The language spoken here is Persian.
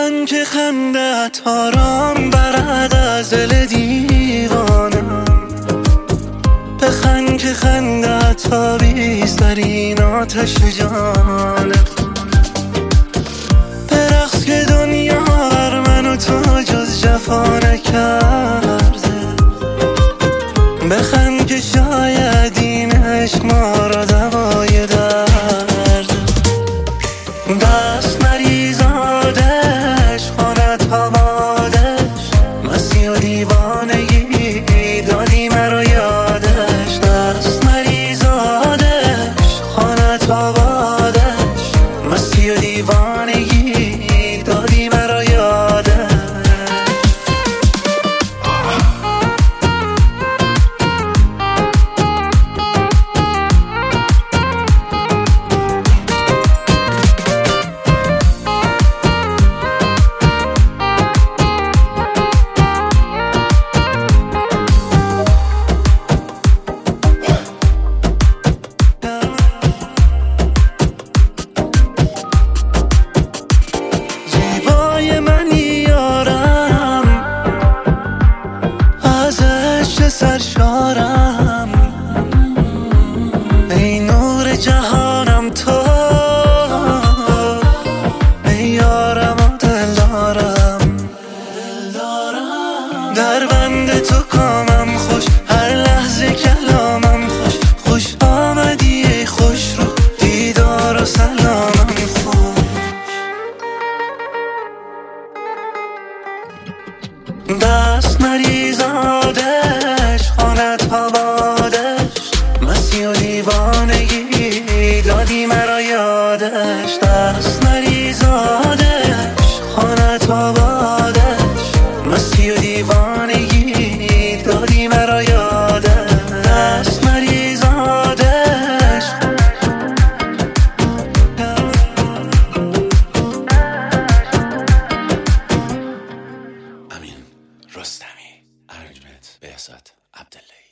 بخند که خندت آرام برد از دل دیوانم، بخند که خندت تابیست در این آتش جانم. برقص که دنیا بر من و تو جز جفا نکرده، بخند که شاید این عشق ما را دوای درده. دست نریزادش خانت آبادش، مستی و دیوانگی دادی مرا یادش. دست نریزادش خانت آبادش، مستی و دیوانگی دادی مرا یادش. سرشارم ای نور جهانم تو، ای یارم و دلدارم. در بند تو کامم خوش، هر لحظه کلامم خوش. خوش آمدی ای خوش رو، دیدار و سلامم خوش. دست نریزادش خانت آبادش، مستی و دیوانگی دادی مرا یادش. دست نریزادش خانت آبادش، مستی و دیوانگی دادی مرا یادش. دست نریزادش. امین رستمی، ارنجمنت بهزاد عبدالله.